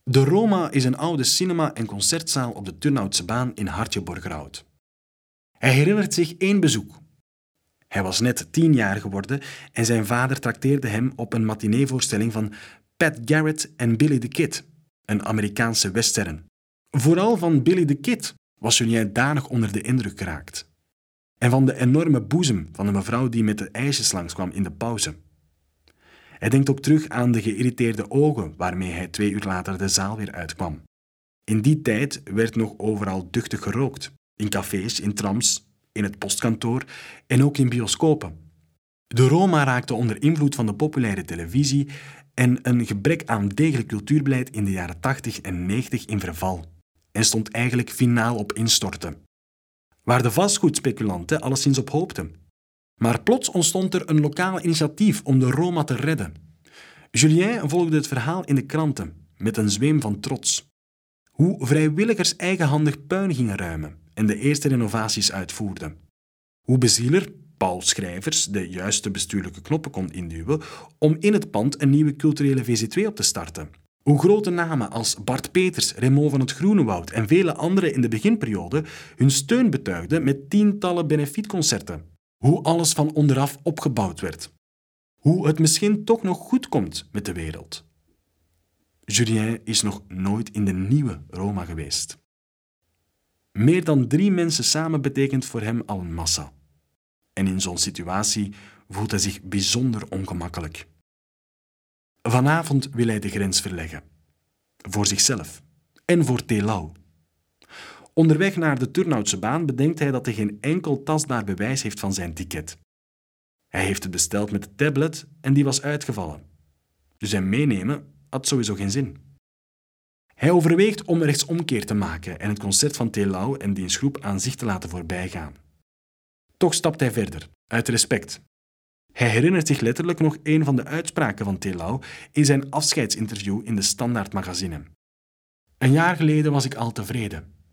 De Roma is een oude cinema- en concertzaal op de Turnhoutse baan in Hartje-Borgerhout. Hij herinnert zich één bezoek. Hij was net 10 jaar geworden en zijn vader trakteerde hem op een matineevoorstelling van Pat Garrett en Billy the Kid, een Amerikaanse western. Vooral van Billy the Kid was Julien danig onder de indruk geraakt. En van de enorme boezem van de mevrouw die met de ijsjes langskwam in de pauze. Hij denkt ook terug aan de geïrriteerde ogen waarmee hij 2 uur later de zaal weer uitkwam. In die tijd werd nog overal duchtig gerookt. In cafés, in trams, in het postkantoor en ook in bioscopen. De Roma raakte onder invloed van de populaire televisie en een gebrek aan degelijk cultuurbeleid in de jaren 80 en 90 in verval en stond eigenlijk finaal op instorten. Waar de vastgoedspeculanten alleszins op hoopten. Maar plots ontstond er een lokaal initiatief om de Roma te redden. Julien volgde het verhaal in de kranten met een zweem van trots. Hoe vrijwilligers eigenhandig puin gingen ruimen en de eerste renovaties uitvoerden. Hoe bezieler Paul Schrijvers de juiste bestuurlijke knoppen kon induwen om in het pand een nieuwe culturele VZ2 op te starten. Hoe grote namen als Bart Peters, Raymond van het Groenewoud en vele anderen in de beginperiode hun steun betuigden met tientallen benefietconcerten. Hoe alles van onderaf opgebouwd werd. Hoe het misschien toch nog goed komt met de wereld. Julien is nog nooit in de nieuwe Roma geweest. Meer dan 3 mensen samen betekent voor hem al een massa. En in zo'n situatie voelt hij zich bijzonder ongemakkelijk. Vanavond wil hij de grens verleggen. Voor zichzelf. En voor Telau. Onderweg naar de Turnhoutse baan bedenkt hij dat hij geen enkel tastbaar bewijs heeft van zijn ticket. Hij heeft het besteld met de tablet en die was uitgevallen. Dus zijn meenemen had sowieso geen zin. Hij overweegt om rechtsomkeer te maken en het concert van Telau en diens groep aan zich te laten voorbijgaan. Toch stapt hij verder, uit respect. Hij herinnert zich letterlijk nog een van de uitspraken van Telau in zijn afscheidsinterview in de Standaard magazine. 1 jaar geleden was ik al tevreden.